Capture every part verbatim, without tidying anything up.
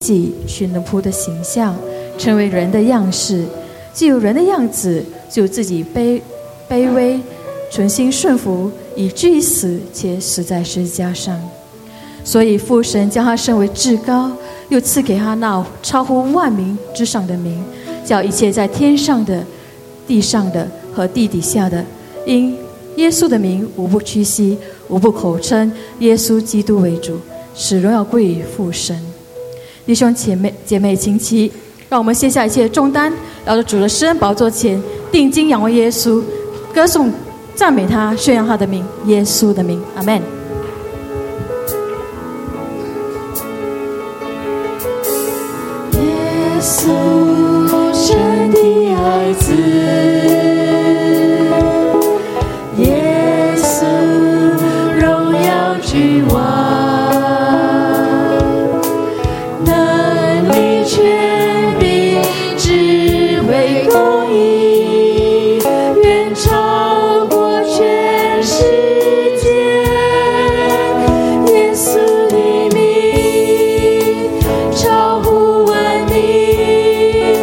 己取奴仆的形象，成为人的样式。既有人的样子，就自己卑卑微，存心顺服，以至于死，且死在十字架上。所以父神将他升为至高，又赐给他那超乎万民之上的名，叫一切在天上的、地上的和地底下的，因耶稣的名无不屈膝，无不口称耶稣基督为主，使荣耀归于父神。弟兄姐妹姐妹亲戚，让我们卸下一切重担，来到主的施恩宝座前，定睛仰望耶稣，歌颂赞美他，宣扬他的名，耶稣的名，阿们。 耶稣，神的孩子，耶稣，荣耀君王，能力、权柄、智慧、公义，远超过全世界。耶稣的名超乎万民，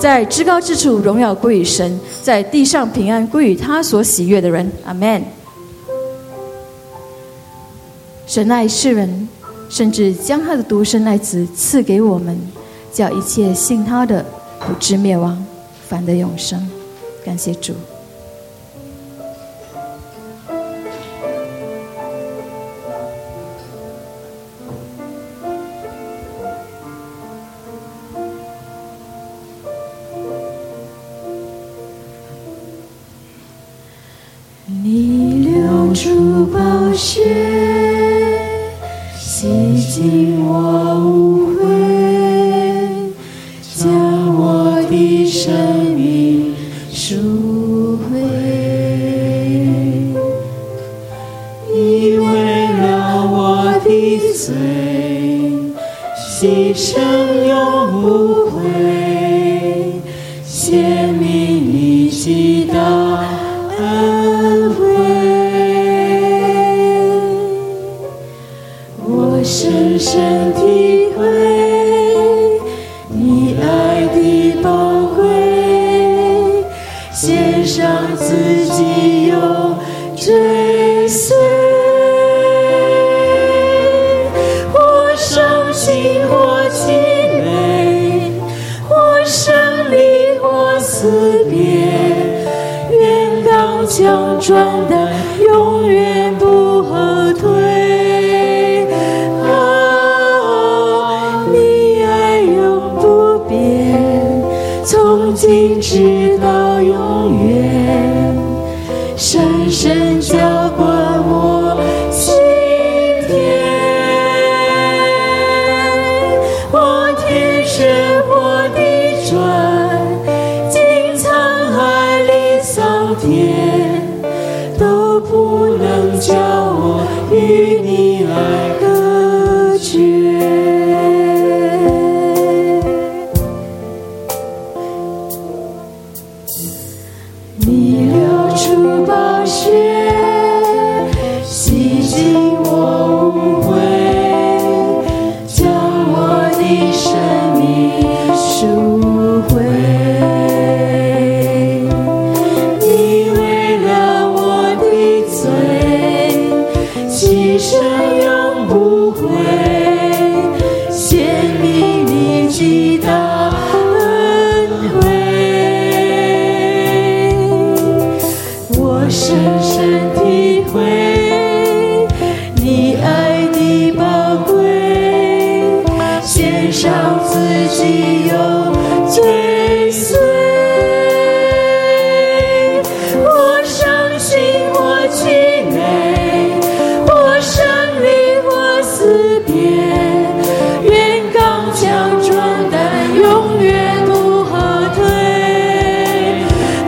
在至高之处荣耀归于神，在地上平安归于他所喜悦的人。阿们。神爱世人，甚至将他的独生爱子赐给我们，叫一切信他的不至灭亡，反得永生。感谢主。 你流出宝血，洗净我污秽，将我的生命赎回。你为了我的罪，牺牲永不悔，显明你极大恩惠。我深深体会你爱的宝贵，献上自己又追随。或伤心或凄美，或胜利或死别，愿刚强壮胆，永远不后退。啊，你爱永不变，从今直到永远，深深浇灌我心田。我天旋或地转，经沧海里桑田，都不能叫我与你爱隔绝。你流出宝血，洗净我污秽，将我的生命赎回。你为了我的罪，牺牲永不悔，显明你极大恩惠。我深深体会你爱的宝贵，献上自己又追随。或伤心或凄美，或胜利或死别，愿刚强壮胆，永远不后退。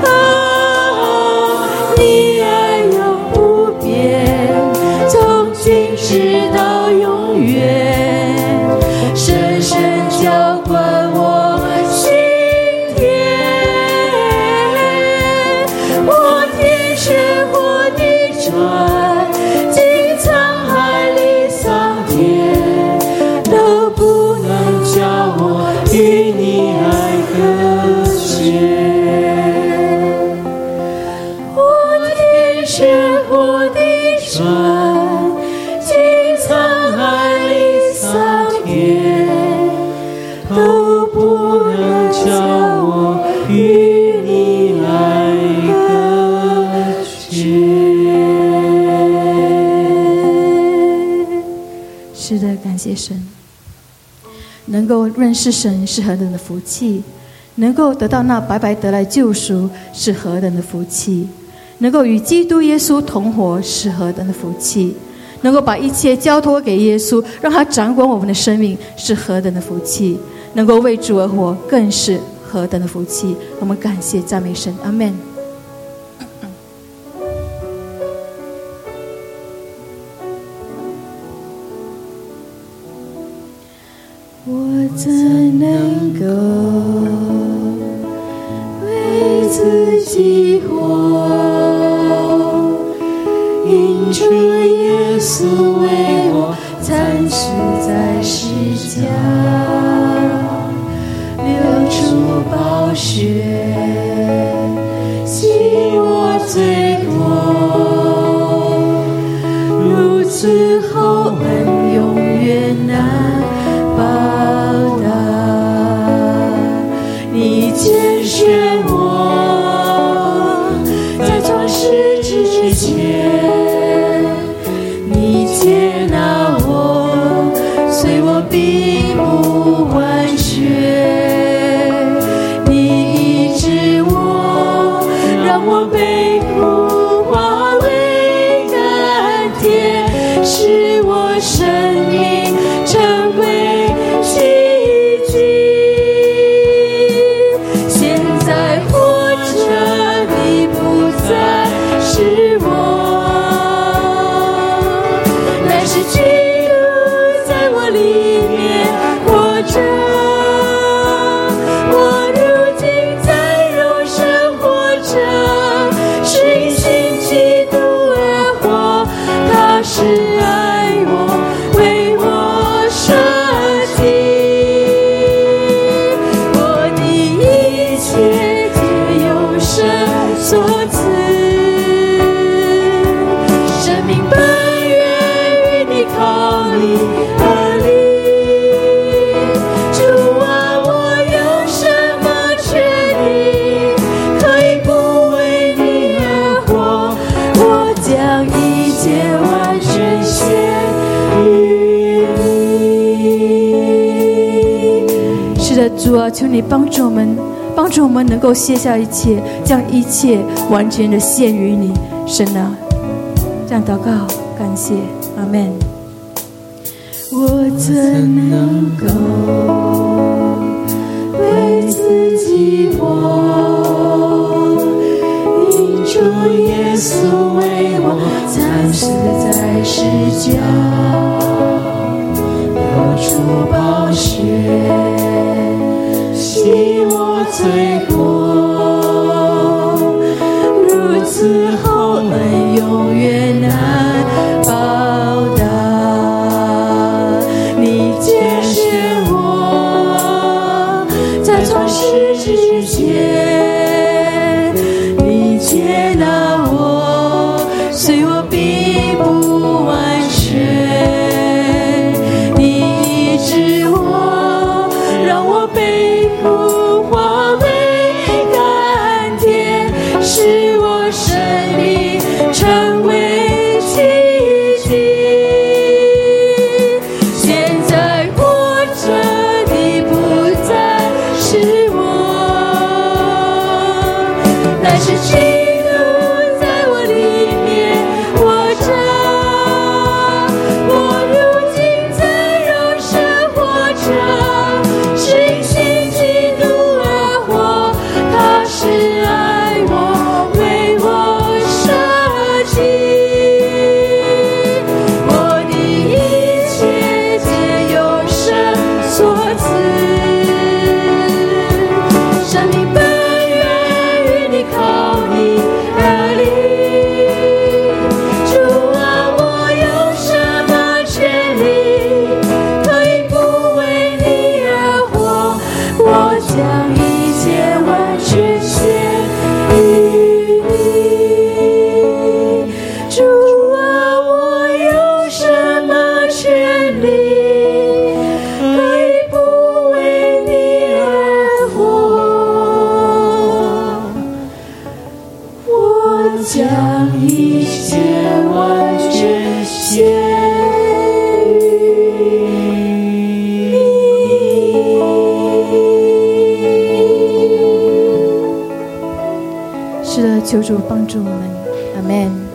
啊，你爱永不变，从今直到永远，深深浇灌我心田。我天旋或地转，经沧海里桑田，都不能叫我与你爱隔绝。我天旋或地转，经沧海里桑田，都不能叫我与你爱隔绝。 是的，感谢神。能够认识神是何等的福气，能够得到那白白得来救赎是何等的福气，能够与基督耶稣同活是何等的福气，能够把一切交托给耶稣，让他掌管我们的生命是何等的福气，能够为主而活更是何等的福气。我们感谢赞美神，阿们。 我怎能够为自己活？因主耶稣为我惨死在十架，流出宝血， 血，洗我罪过，如此厚恩永远难报答。你拣选我，在创世之前，你接纳我，虽我并不完全，你医治我，让我被苦化为甘甜，使我生命成为奇迹。现在活着的不再是我，乃是基督在我里面活着。我如今在肉身活着，是因信基督而活，他是爱我，为我舍己。我的一切皆由神所赐，生命本源与你靠你而立。主啊，我有什么权利可以不为你而活？我将一切完全献于你。 是的，主啊，求你帮助我们，帮助我们能够卸下一切，将一切完全的献于你。神啊，这样祷告，感谢，阿们。 我怎能够为自己活？因主耶稣为我惨死在十架，流出宝血，洗我罪过，如此厚恩永远难报答。你拣选我，在创世之前，你接纳我，虽我并不完全，你医治我，让我被苦化为甘甜，使我生命成为奇迹。现在活着的不再是我，乃是基督在我里面活着。我如今在肉身活着，是因信基督而活，他是爱我，为我舍己。我的一切皆由神所赐，生命本源与你靠你而立。主啊，我有什么权利可以不为你而活？我将一切完全献于你。主啊，我有什么权利可以不为你而活？我将一切完全献于你。 是的，求主帮助我们，阿们。